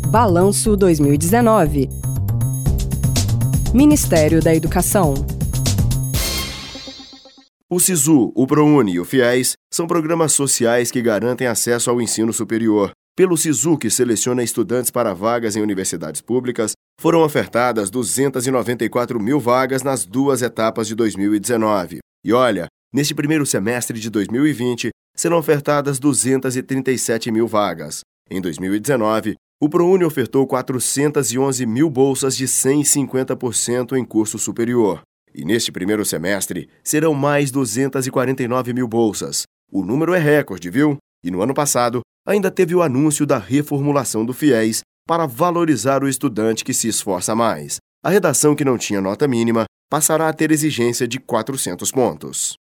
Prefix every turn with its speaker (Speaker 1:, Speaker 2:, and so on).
Speaker 1: Balanço 2019. Ministério da Educação.
Speaker 2: O SISU, o ProUni e o FIES são programas sociais que garantem acesso ao ensino superior. Pelo SISU, que seleciona estudantes para vagas em universidades públicas, foram ofertadas 294 mil vagas nas duas etapas de 2019. E olha, neste primeiro semestre de 2020, serão ofertadas 237 mil vagas. Em 2019, o ProUni ofertou 411 mil bolsas de 150% em curso superior. E neste primeiro semestre, serão mais 249 mil bolsas. O número é recorde, viu? E no ano passado, ainda teve o anúncio da reformulação do FIES para valorizar o estudante que se esforça mais. A redação que não tinha nota mínima passará a ter exigência de 400 pontos.